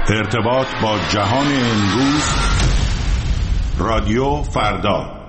ارتباط با جهان امروز، رادیو فردا.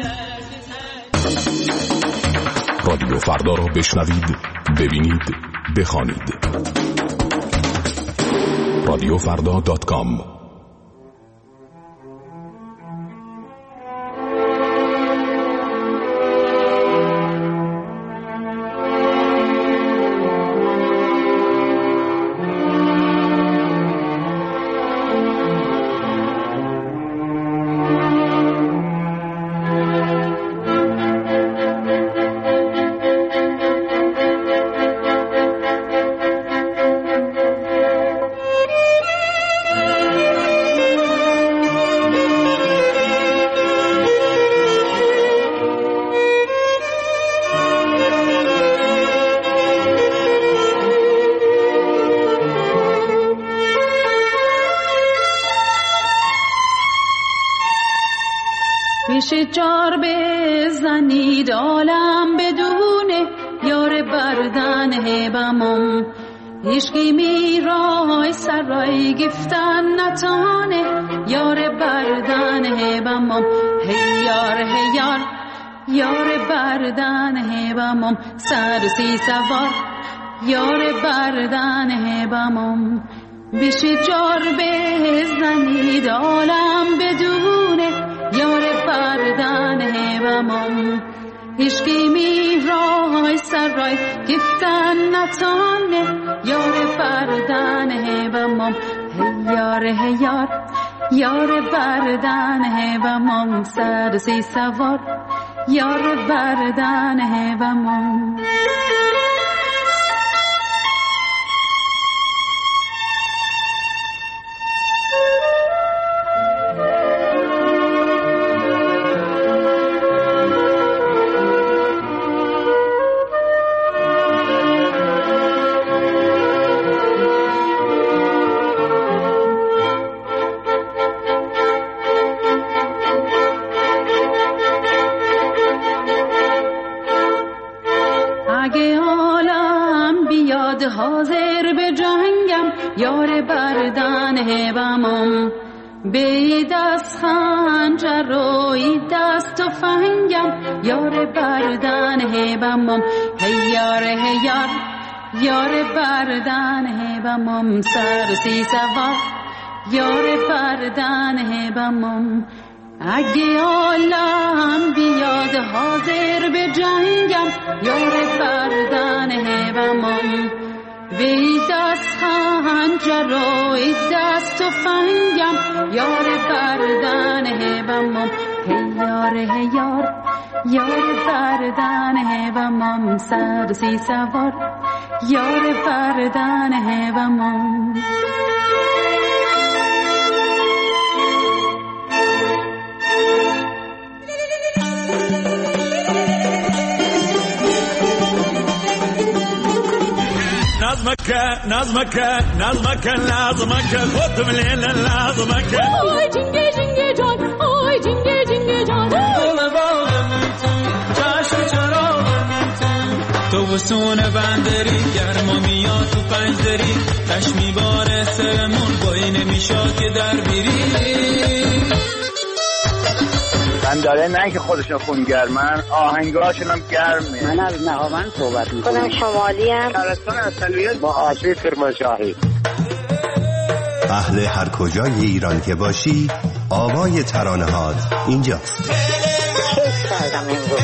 رادیو فردا را بشنوید، ببینید، بخوانید. رادیوفردا.com. جار بزنید عالم بدونه یار بردن هبمم هیچکی میرای سرای گفتن نتانه یار بردن هبمم هیار هیار یار بردن هبمم سرسی سوار یار بردن هبمم بشه جار بزنید عالم بدونه یار بردن هبمم هیچکی میرای سرای گفتن نتانه یار بردن هبمم هیار هیار یار بردن هبمم سرسی سوار یار بردن هبمم حاضر به جنگم یار بردن هبمم به دست خنجر و دست تفنگم یار بردن هبمم هیار هیار یار بردن هبمم سرسی سوار یار بردن هبمم اگه عالم بیاد حاضر به جنگم یار بردن هبمم به دست خنجر و دست تفنگم یار بردن هبمم هیار هیار یار بردن هبمم سرسی سوار یار بردن هبمم نظمك لازمك خد من الليل لازمك آی جنگه جنگه جان آی جنگه جنگه جان گل باغم چشم چراغم تو بسون بندری گرما میاد تو پنجدری تش میباره سرمون بایی نمیشاد که در بیری من داره نه که خودشون خونگرمن آهنگاشون هم گرمه. من از نهاوند صحبت میکنم. خودم شمالی ام. شهرستان اصلیت با آسیب کرمانشاهی. اهل هر کجای ایران که باشی آوای ترانه‌هات اینجاست. کیف کردم امروز.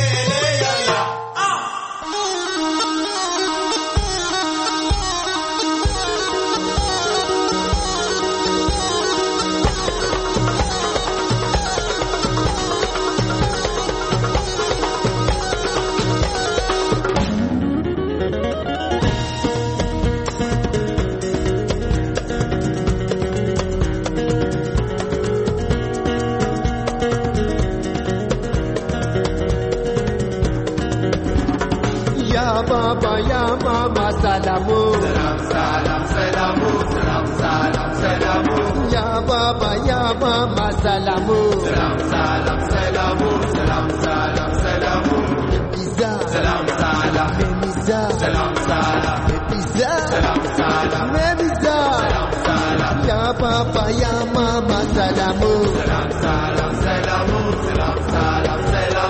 سلامو سلام سلام سلامو سلام سلام سلامو یا بابا یا ماما سلامو سلام سلام سلامو سلام سلام سلامو پیزا سلام سلام میزا سلام سلام پیزا سلام سلام میزا سلام سلام یا بابا یا ماما سلامو سلام سلام سلامو سلام سلام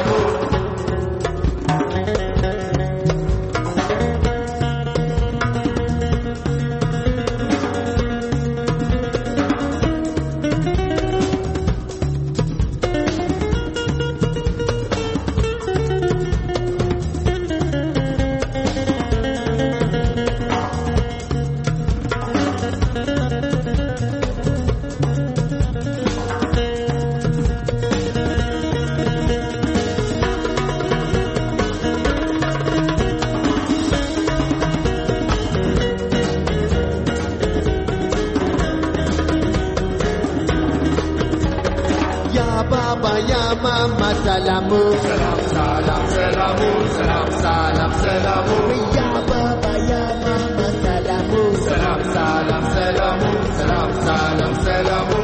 سلامو mama salamu salam salam salamu salam salam salamu ya baba ya mama salamu salam salam salamu salam salam salamu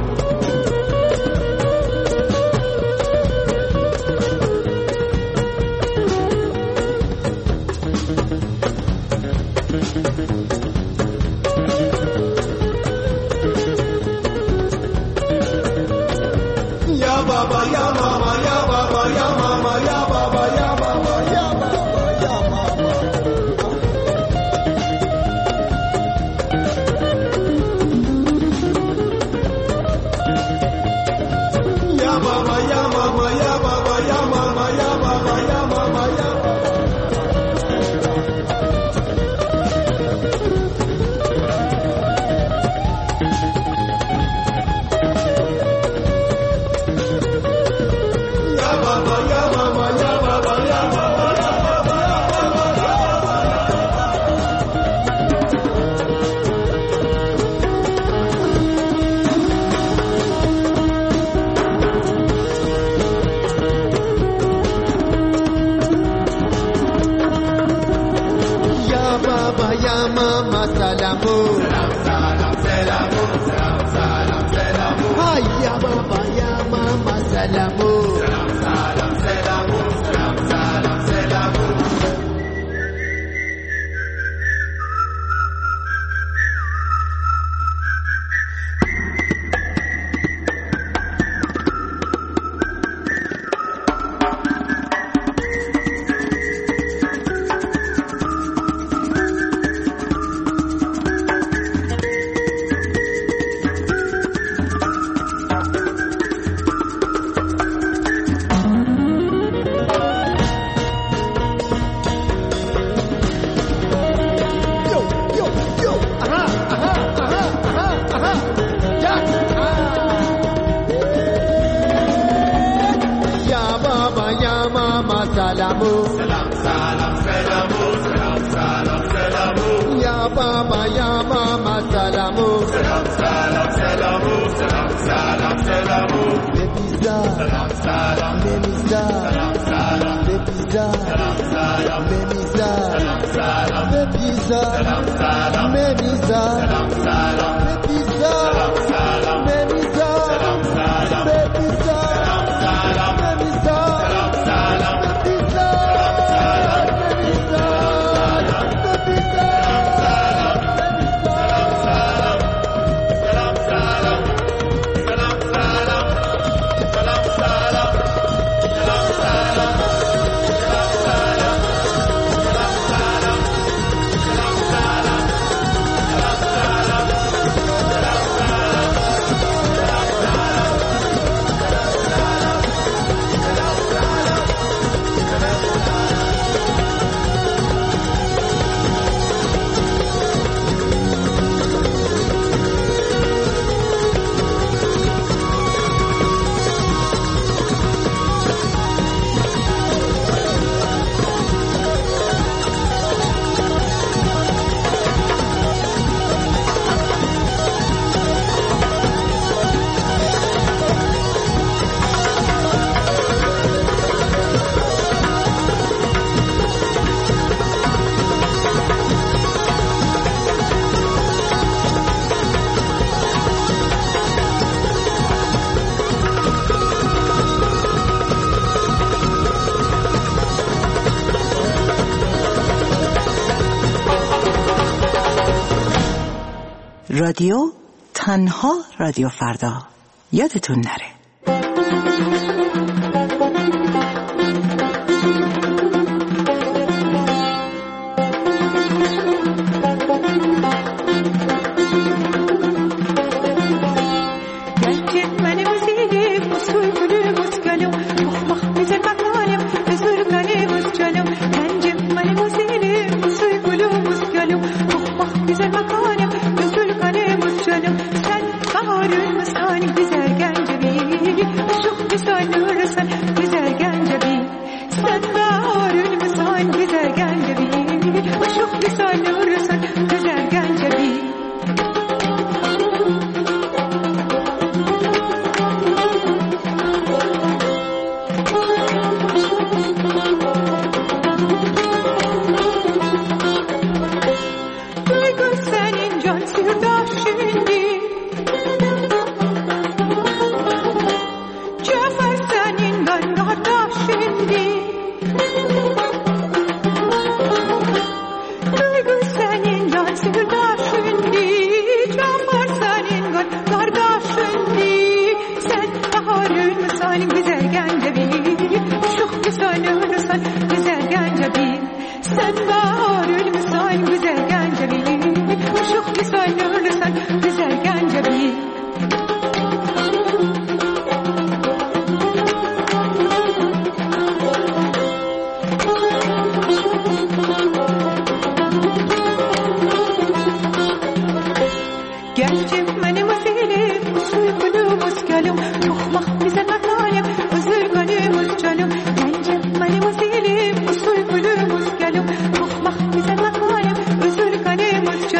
رادیو تنها رادیو فردا یادتون نره.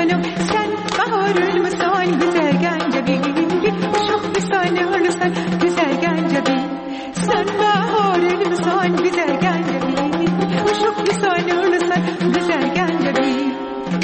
sanım sen bahar mısın güzel gencevi çok bir olursan güzel gencevi sen bahar mısın güzel gencevi çok bir olursan güzel gencevi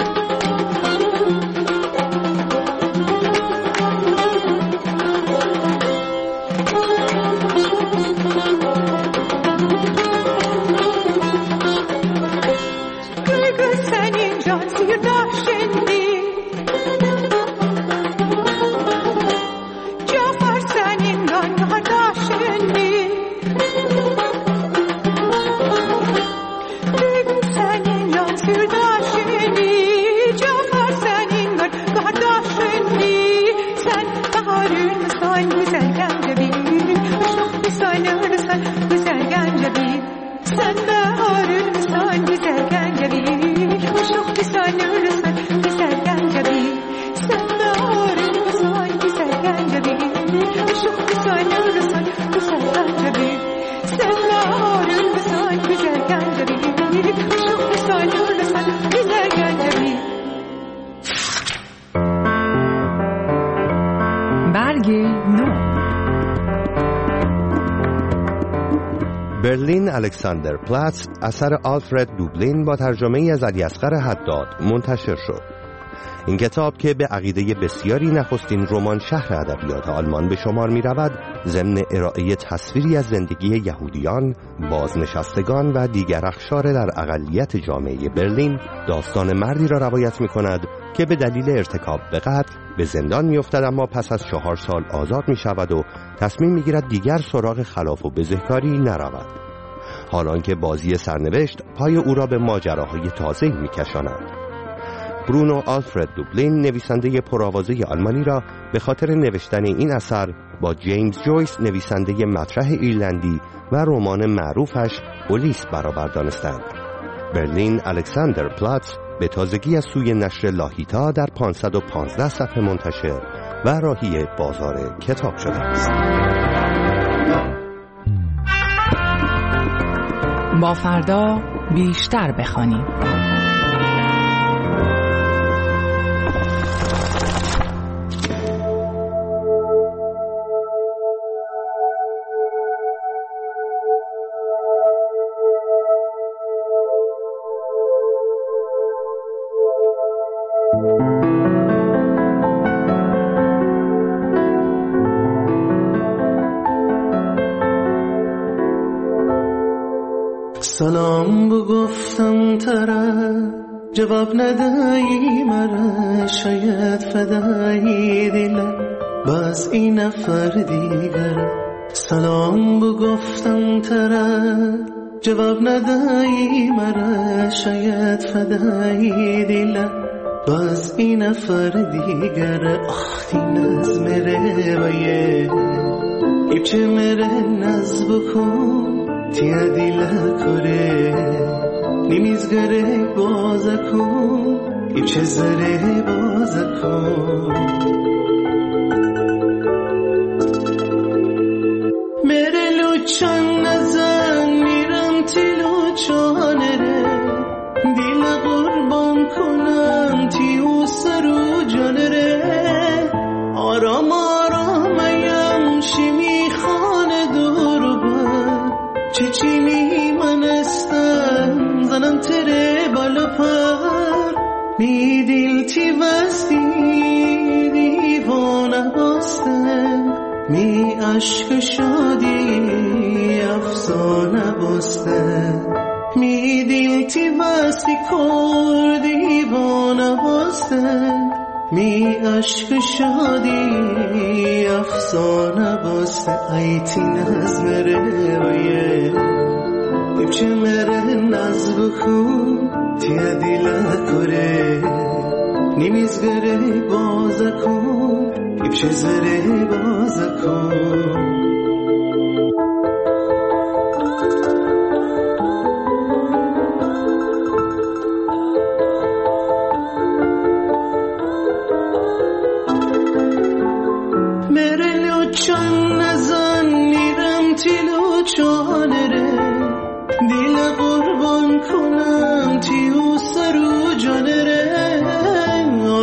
برلین الکساندر پلاتس اثر آلفرد دوبلین با ترجمه از علیاصغر حداد منتشر شد. این کتاب که به عقیده بسیاری نخستین رمان شهر ادبیات آلمان به شمار می رود، ضمن ارائه تصویری از زندگی یهودیان، بازنشستگان و دیگر اقشار در اقلیت جامعه برلین، داستان مردی را روایت می کند که به دلیل ارتکاب به قتل به زندان می افتد، اما پس از 4 سال آزاد می شود و تصمیم می گیرد دیگر سراغ خلاف و بزهکاری نرود. حالان که بازی سرنوشت پای او را به ماجراهای تازه می کشاند. برونو آلفرد دوبلین نویسنده پرآوازه آلمانی را به خاطر نوشتن این اثر با جیمز جویس نویسنده مطرح ایرلندی و رمان معروفش اولیس برابر دانستند. برلین الکساندر پلاتس به تازگی از سوی نشر لاهیتا در 515 صفحه منتشر و راهی بازار کتاب شده است. با فردا بیشتر بخوانیم. سلام بگفتم طرف جواب ندهی مرا، شاید فدایی دلم باز این نفر دیگر. سلام بگفتم طرف جواب ندهی مرا، شاید فدایی دلم باز این نفر دیگر. آخ این از مره بایه ایبچه مره نز بکن تیا دیل کره نمیزگره بازا کن ایبچه زره بازا کن. مره لوچان نزن میرم تی لوچانه ره، دیل قربان کنم تی او سرو جانه ره. آرام آرام ایم شی میخانه دور بر چیچینی من استم زنم تره بالا پر. می دیل تی بستی دیوانه باستم، می عشق شادی افسانه باستم. می دیل تی بستی کر دیوانه باستم، می عشق شادی افسانه باسته. ایتی نز مره بایه ایبچه مره نز بکن تیا دیله کره نمیزگره بازا کن ایبچه زره بازا کن. چون نزن میرم تیلو چانه ره، دیل قربان کنم تیو سرو جانه ره.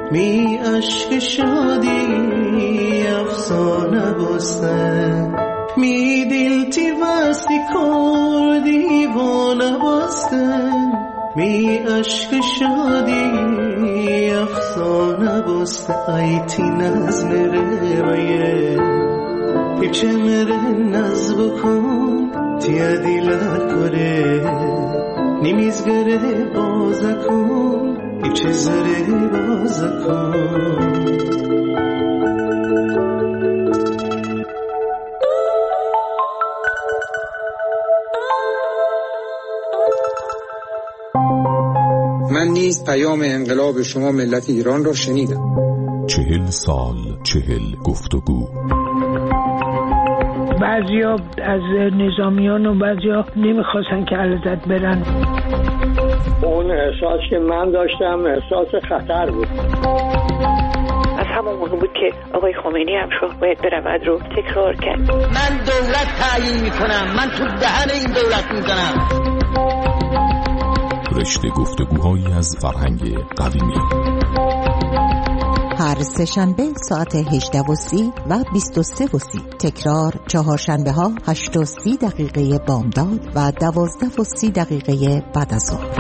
می عشق شادی افسانه بستن می دل تی وستی کار دیوانه بستن می عشق شادی افسانه بستن ایتی نظم رویه پیچه مره نزب کن تیا دیلا کره نمیزگره بازه کن پیچه زره بازه کن من نیز پیام انقلاب شما ملت ایران را شنیدم. 40 سال 40 گفتگو. بعضیا از نظامیان و بعضیا نمیخواستن که علیزاده برن. اون احساس که من داشتم احساس خطر بود. از همون موقع بود که آقای خمینی هم شد باید برود رو تکرار کرد. من دولت تعیین میکنم، من تو دهن این دولت میزنم. رشته گفتگوهایی از فرهنگ قدیمی. هر سه‌شنبه ساعت 18:30 و 23:30. تکرار چهارشنبه ها 8:30 بامداد و 12:30 بعد از ظهر.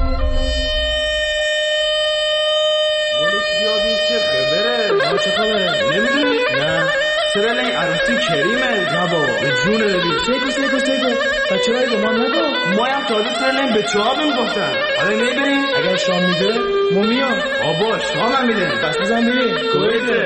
چه خبره؟ نمیدونی؟ نه چرا این عروسی کریمه؟ نه با جونه ببین سیگو بچه رای به ما نگو ما هم تازه سرلیم به چهاب میگفتن حالا نمیبریم؟ اگر شام میده ما میام آبا شام هم میده بس بزن بریم کویته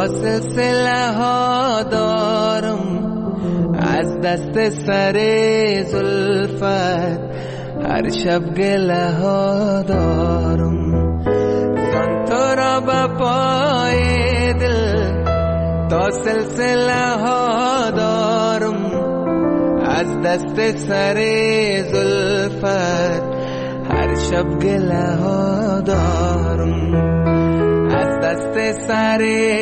تا سلسله ها دارم از دست سر زلفت، هر شب گله ها دارم زن تو را به پای دل، تا سلسله ها دارم از دست سر زلفت، هر شب گله ها دارم از دست سر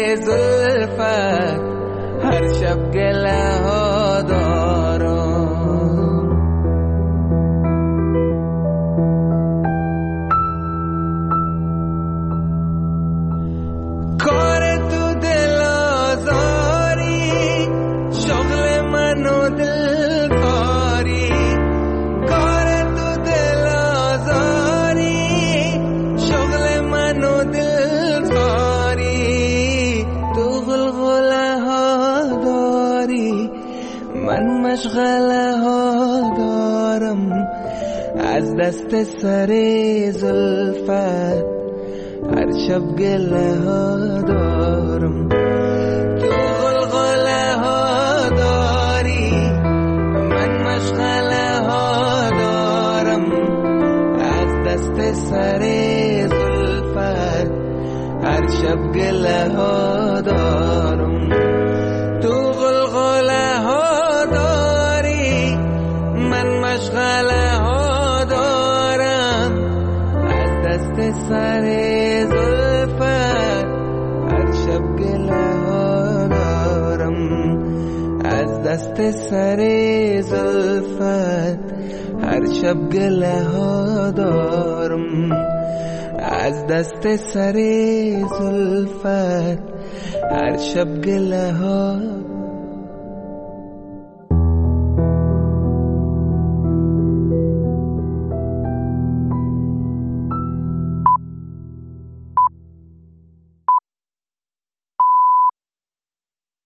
زلفت، هر شب گله ها دارم. کار تو دل آزاری، شغل من و دل کاری، کار تو دل آزاری، شغل من و دل کاری، تو غلغله ها داری، من مشغله ها دارم از دست سر زلفت، هر شب گله ها دارم. تو غلغله ها داری، من مشغله ها دارم از دست سر زلفت، هر شب گله ها دارم. تو غلغله ها داری، من مشغله ها دارم از دست سر زلفت، هر شب گله ها دارم از دست سر زلفت، هر شب گله ها دارم از دست سر زلفت، هر شب گله ها